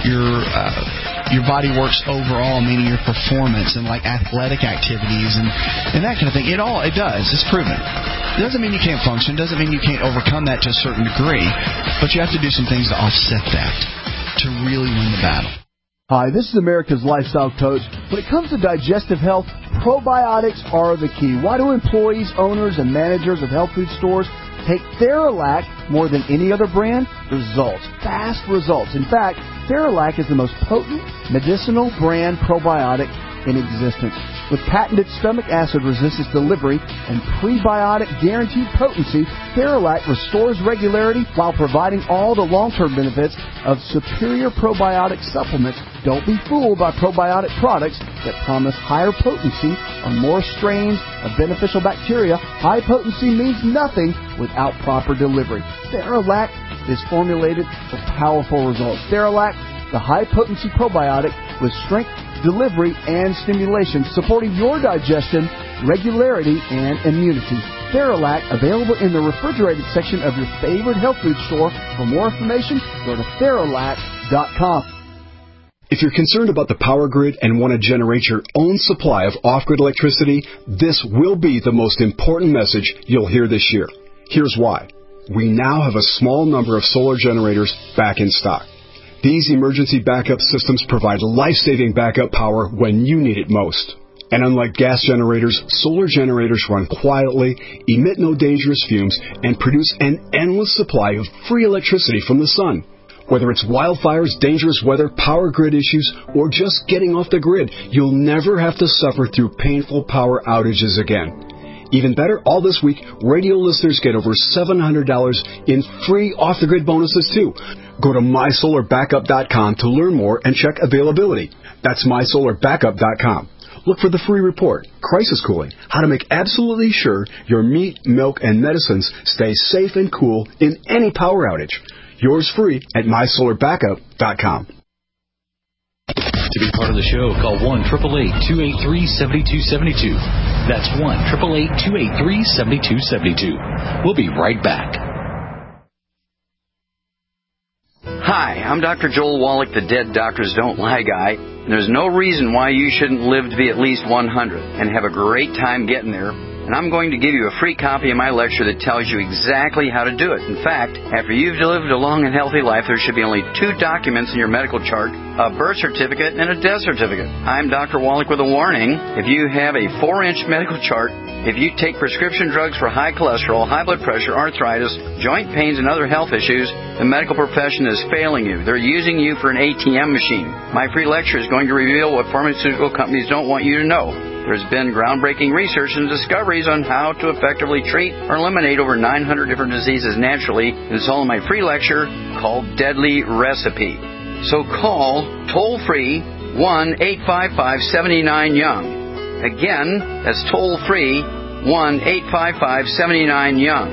your body works overall, meaning your performance and like athletic activities and that kind of thing. It does. It's proven. It doesn't mean you can't function. Doesn't mean you can't overcome that to a certain degree, but you have to do some things to offset that to really win the battle. Hi, this is America's Lifestyle Coach. When it comes to digestive health, probiotics are the key. Why do employees, owners, and managers of health food stores take Theralac more than any other brand? Results. Fast results. In fact, Theralac is the most potent medicinal brand probiotic in existence. With patented stomach acid resistance delivery and prebiotic guaranteed potency, Theralac restores regularity while providing all the long-term benefits of superior probiotic supplements. Don't be fooled by probiotic products that promise higher potency or more strains of beneficial bacteria. High potency means nothing without proper delivery. Theralac is formulated for powerful results. Theralac, the high-potency probiotic with strength, delivery, and stimulation, supporting your digestion, regularity, and immunity. Theralac, available in the refrigerated section of your favorite health food store. For more information, go to Theralac.com. If you're concerned about the power grid and want to generate your own supply of off-grid electricity, this will be the most important message you'll hear this year. Here's why. We now have a small number of solar generators back in stock. These emergency backup systems provide life-saving backup power when you need it most. And unlike gas generators, solar generators run quietly, emit no dangerous fumes, and produce an endless supply of free electricity from the sun. Whether it's wildfires, dangerous weather, power grid issues, or just getting off the grid, you'll never have to suffer through painful power outages again. Even better, all this week, radio listeners get over $700 in free off-the-grid bonuses, too. Go to MySolarBackup.com to learn more and check availability. That's MySolarBackup.com. Look for the free report, Crisis Cooling, how to make absolutely sure your meat, milk, and medicines stay safe and cool in any power outage. Yours free at MySolarBackup.com. To be part of the show, call 1-888-283-7272. That's 1-888-283-7272. We'll be right back. Hi, I'm Dr. Joel Wallach, the Dead Doctors Don't Lie guy. And there's no reason why you shouldn't live to be at least 100 and have a great time getting there. And I'm going to give you a free copy of my lecture that tells you exactly how to do it. In fact, after you've lived a long and healthy life, there should be only 2 documents in your medical chart, a birth certificate and a death certificate. I'm Dr. Wallach with a warning. If you have a 4-inch medical chart, if you take prescription drugs for high cholesterol, high blood pressure, arthritis, joint pains, and other health issues, the medical profession is failing you. They're using you for an ATM machine. My free lecture is going to reveal what pharmaceutical companies don't want you to know. There's been groundbreaking research and discoveries on how to effectively treat or eliminate over 900 different diseases naturally. It's all in my free lecture called Deadly Recipe. So call toll-free 1-855-79-YOUNG. Again, that's toll-free 1-855-79-YOUNG.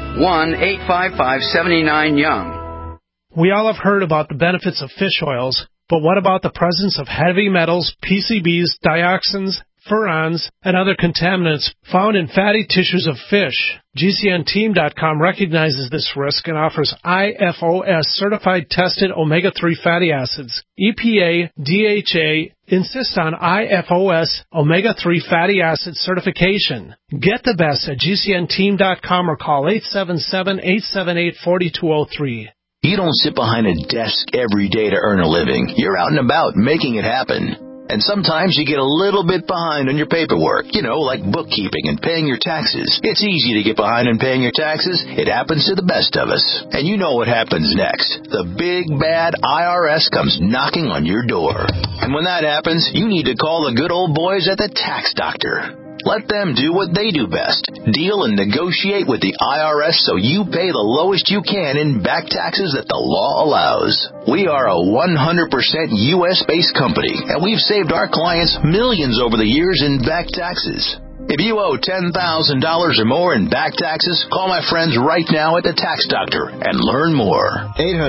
1-855-79-YOUNG. We all have heard about the benefits of fish oils, but what about the presence of heavy metals, PCBs, dioxins, furans, and other contaminants found in fatty tissues of fish? GCNteam.com recognizes this risk and offers IFOS certified tested omega-3 fatty acids. EPA, DHA insist on IFOS omega-3 fatty acid certification. Get the best at GCNteam.com or call 877-878-4203. You don't sit behind a desk every day to earn a living. You're out and about making it happen. And sometimes you get a little bit behind on your paperwork, like bookkeeping and paying your taxes. It's easy to get behind on paying your taxes. It happens to the best of us. And you know what happens next. The big, bad IRS comes knocking on your door. And when that happens, you need to call the good old boys at the Tax Doctor. Let them do what they do best. Deal and negotiate with the IRS so you pay the lowest you can in back taxes that the law allows. We are a 100% U.S.-based company, and we've saved our clients millions over the years in back taxes. If you owe $10,000 or more in back taxes, call my friends right now at the Tax Doctor and learn more.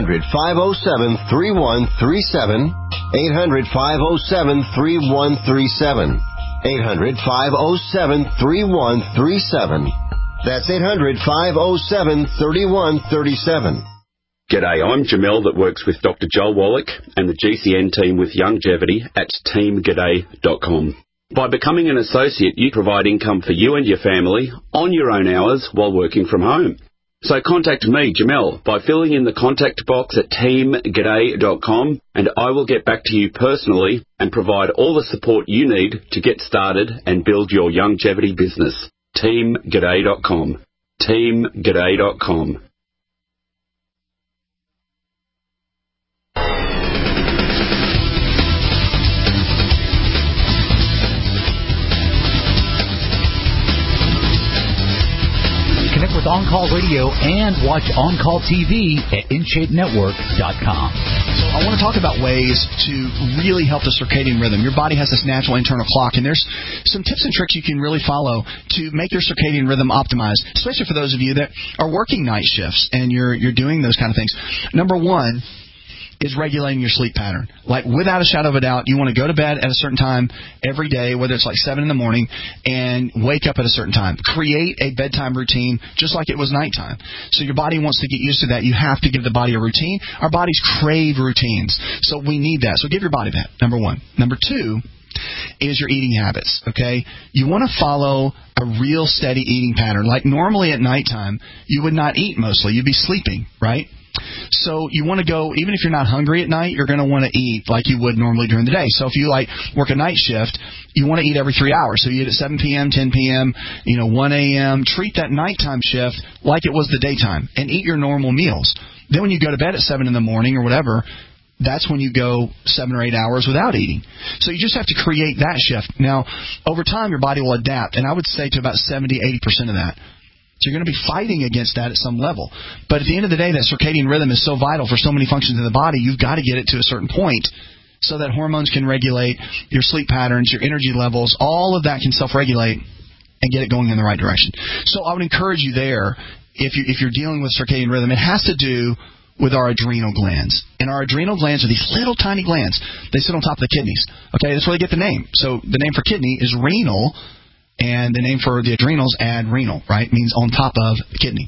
800-507-3137. 800-507-3137. 800-507-3137. That's 800-507-3137. G'day, I'm Jamel that works with Dr. Joel Wallach and the GCN team with Youngevity at teamg'day.com. By becoming an associate, you provide income for you and your family on your own hours while working from home. So contact me, Jamel, by filling in the contact box at teamg'day.com, and I will get back to you personally and provide all the support you need to get started and build your Youngevity business. teamg'day.com. teamg'day.com. Connect with On Call Radio and watch On Call TV at InShapeNetwork.com. So I want to talk about ways to really help the circadian rhythm. Your body has this natural internal clock, and there's some tips and tricks you can really follow to make your circadian rhythm optimized, especially for those of you that are working night shifts and you're doing those kind of things. Number one is regulating your sleep pattern. Like, without a shadow of a doubt, you want to go to bed at a certain time every day, whether it's like 7 in the morning, and wake up at a certain time. Create a bedtime routine just like it was nighttime. So your body wants to get used to that. You have to give the body a routine. Our bodies crave routines, so we need that. So give your body that, number one. Number two is your eating habits, okay? You want to follow a real steady eating pattern. Like, normally at nighttime, you would not eat mostly. You'd be sleeping, right? So you want to go, even if you're not hungry at night, you're going to want to eat like you would normally during the day. So if you work a night shift, you want to eat every 3 hours. So you eat at 7 p.m., 10 p.m., 1 a.m. Treat that nighttime shift like it was the daytime and eat your normal meals. Then when you go to bed at 7 in the morning or whatever, that's when you go 7 or 8 hours without eating. So you just have to create that shift. Now, over time, your body will adapt, and I would say to about 70-80% of that. So you're going to be fighting against that at some level. But at the end of the day, that circadian rhythm is so vital for so many functions in the body, you've got to get it to a certain point so that hormones can regulate, your sleep patterns, your energy levels, all of that can self-regulate and get it going in the right direction. So I would encourage you there, if you're dealing with circadian rhythm, it has to do with our adrenal glands. And our adrenal glands are these little tiny glands. They sit on top of the kidneys. Okay, that's where they get the name. So the name for kidney is renal, and the name for the adrenals, adrenal, right, means on top of the kidney.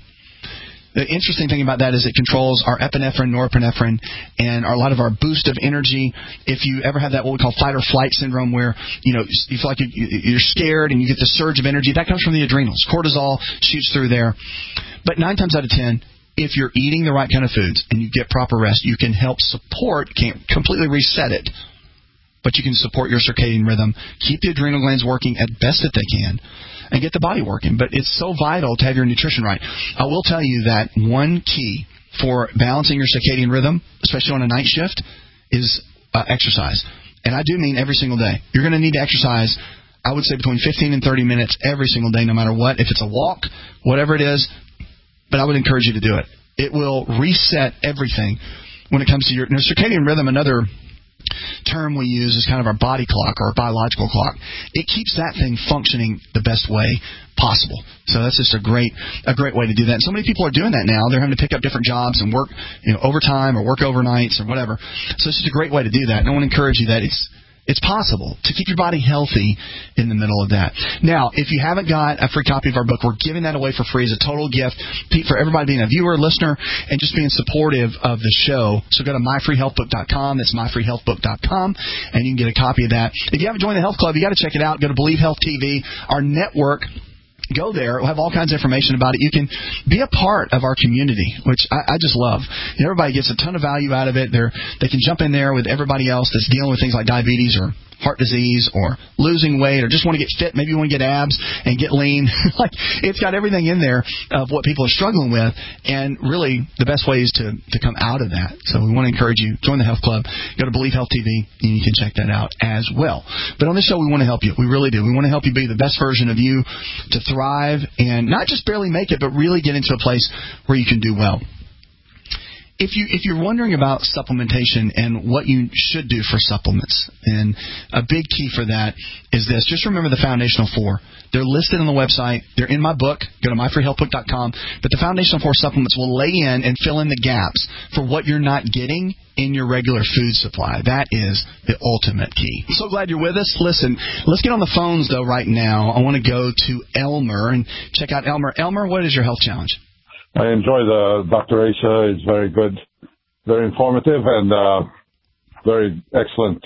The interesting thing about that is it controls our epinephrine, norepinephrine, and a lot of our boost of energy. If you ever have that what we call fight or flight syndrome where, you feel like you're scared and you get the surge of energy, that comes from the adrenals. Cortisol shoots through there. But 9 times out of 10, if you're eating the right kind of foods and you get proper rest, you can help support, can't completely reset it, but you can support your circadian rhythm, keep the adrenal glands working as best that they can, and get the body working. But it's so vital to have your nutrition right. I will tell you that one key for balancing your circadian rhythm, especially on a night shift, is exercise. And I do mean every single day. You're going to need to exercise, I would say, between 15 and 30 minutes every single day, no matter what. If it's a walk, whatever it is, but I would encourage you to do it. It will reset everything when it comes to your circadian rhythm. Another term we use is kind of our body clock or our biological clock. It keeps that thing functioning the best way possible. So that's just a great way to do that. And so many people are doing that now. They're having to pick up different jobs and work overtime or work overnights or whatever. So it's just a great way to do that. And I want to encourage you that it's possible to keep your body healthy in the middle of that. Now, if you haven't got a free copy of our book, we're giving that away for free as a total gift for everybody being a viewer, listener, and just being supportive of the show. So go to myfreehealthbook.com. That's myfreehealthbook.com, and you can get a copy of that. If you haven't joined the Health Club, you got to check it out. Go to Believe Health TV, our network. Go there. We'll have all kinds of information about it. You can be a part of our community, which I just love. Everybody gets a ton of value out of it. They can jump in there with everybody else that's dealing with things like diabetes or heart disease or losing weight or just want to get fit, maybe you want to get abs and get lean. Like, it's got everything in there of what people are struggling with, and really the best way is to come out of that. So we want to encourage you, join the Health Club, go to Believe Health TV, and you can check that out as well. But on this show, we want to help you. We really do. We want to help you be the best version of you to thrive and not just barely make it, but really get into a place where you can do well. If you're wondering about supplementation and what you should do for supplements, and a big key for that is this. Just remember the Foundational 4. They're listed on the website. They're in my book. Go to myfreehealthbook.com. But the Foundational 4 supplements will lay in and fill in the gaps for what you're not getting in your regular food supply. That is the ultimate key. So glad you're with us. Listen, let's get on the phones, though, right now. I want to go to Elmer and check out Elmer. Elmer, what is your health challenge? I enjoy Dr. Asa. It's very good, very informative, and very excellent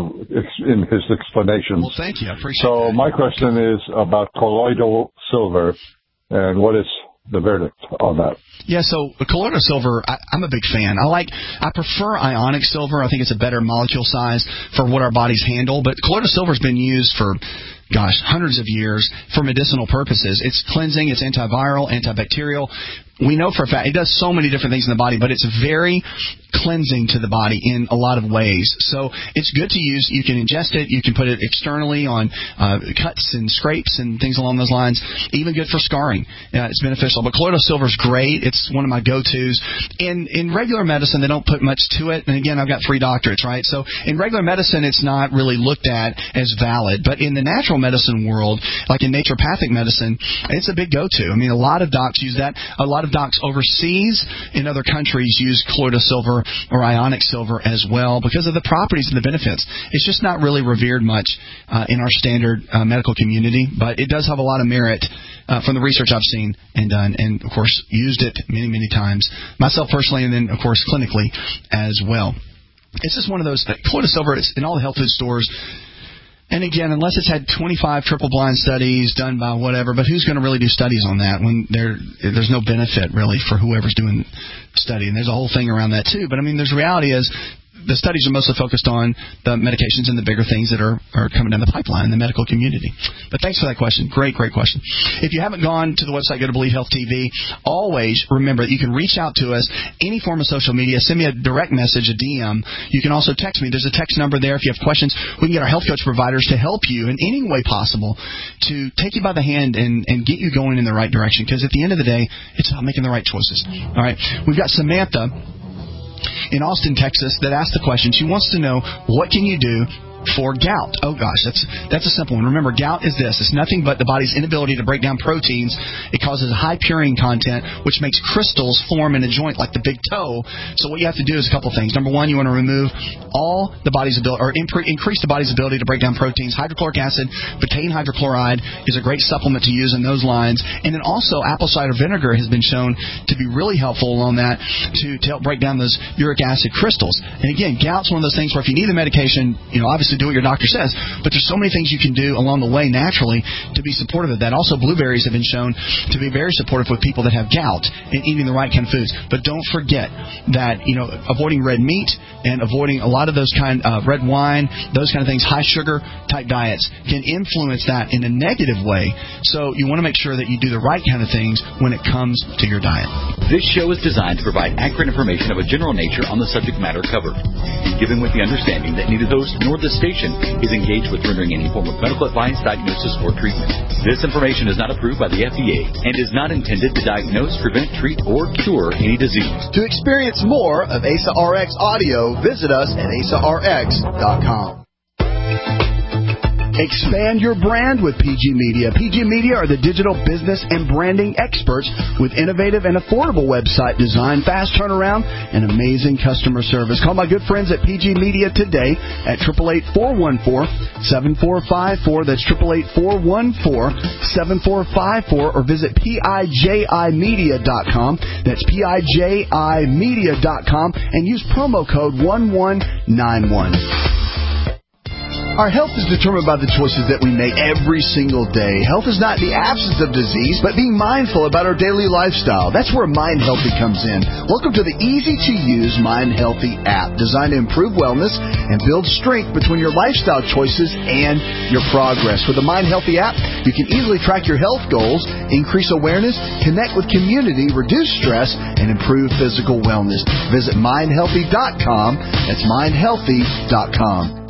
in his explanations. Well, thank you. I appreciate So that. my question is about colloidal silver, and what is the verdict on that? Yeah, so colloidal silver, I'm a big fan. I prefer ionic silver. I think it's a better molecule size for what our bodies handle. But colloidal silver has been used for, hundreds of years for medicinal purposes. It's cleansing, it's antiviral, antibacterial. We know for a fact it does so many different things in the body, but it's very cleansing to the body in a lot of ways. So it's good to use. You can ingest it. You can put it externally on cuts and scrapes and things along those lines. Even good for scarring. It's beneficial. But colloidal silver is great. It's one of my go-tos. In regular medicine, they don't put much to it. And again, I've got 3 doctorates, right? So in regular medicine, it's not really looked at as valid. But in the natural medicine world, like in naturopathic medicine, it's a big go-to. I mean, a lot of docs use that. A lot of docs overseas in other countries use colloidal silver or ionic silver as well because of the properties and the benefits. It's just not really revered much in our standard medical community, but it does have a lot of merit from the research I've seen and done, and of course used it many, many times myself personally, and then of course clinically as well. It's just one of those. Colloidal silver is in all the health food stores. And again, unless it's had 25 triple-blind studies done by whatever, but who's going to really do studies on that when there's no benefit really for whoever's doing the study? And there's a whole thing around that too. But I mean, the reality is the studies are mostly focused on the medications and the bigger things that are coming down the pipeline in the medical community. But thanks for that question. Great question. If you haven't gone to the website, go to Believe Health TV. Always remember that you can reach out to us any form of social media. Send me a direct message, a DM. You can also text me. There's a text number there. If you have questions, we can get our health coach providers to help you in any way possible to take you by the hand and get you going in the right direction. Because at the end of the day, it's about making the right choices. All right. We've got Samantha in Austin, Texas, that asked the question. She wants to know, what can you do for gout? Oh gosh, that's a simple one. Remember, gout is this. It's nothing but the body's inability to break down proteins. It causes a high purine content, which makes crystals form in a joint like the big toe. So what you have to do is a couple things. Number one, you want to remove all the body's ability, or increase the body's ability to break down proteins. Hydrochloric acid, betaine hydrochloride is a great supplement to use in those lines. And then also apple cider vinegar has been shown to be really helpful on that to help break down those uric acid crystals. And again, gout's one of those things where if you need the medication, obviously do what your doctor says, but there's so many things you can do along the way naturally to be supportive of that. Also, blueberries have been shown to be very supportive with people that have gout and eating the right kind of foods. But don't forget that, avoiding red meat and avoiding a lot of those kind of red wine, those kind of things, high sugar type diets can influence that in a negative way. So you want to make sure that you do the right kind of things when it comes to your diet. This show is designed to provide accurate information of a general nature on the subject matter covered, and given with the understanding that neither the host nor the station is engaged with rendering any form of medical advice, diagnosis, or treatment. This information is not approved by the FDA and is not intended to diagnose, prevent, treat, or cure any disease. To experience more of Asa RX audio, visit us at asarx.com. Expand your brand with PG Media. PG Media are the digital business and branding experts with innovative and affordable website design, fast turnaround, and amazing customer service. Call my good friends at PG Media today at 888-414-7454. That's 888-414-7454, or visit PIJImedia.com. That's PIJImedia.com, and use promo code 1191. Our health is determined by the choices that we make every single day. Health is not the absence of disease, but being mindful about our daily lifestyle. That's where Mind Healthy comes in. Welcome to the easy-to-use Mind Healthy app, designed to improve wellness and build strength between your lifestyle choices and your progress. With the Mind Healthy app, you can easily track your health goals, increase awareness, connect with community, reduce stress, and improve physical wellness. Visit mindhealthy.com. That's mindhealthy.com.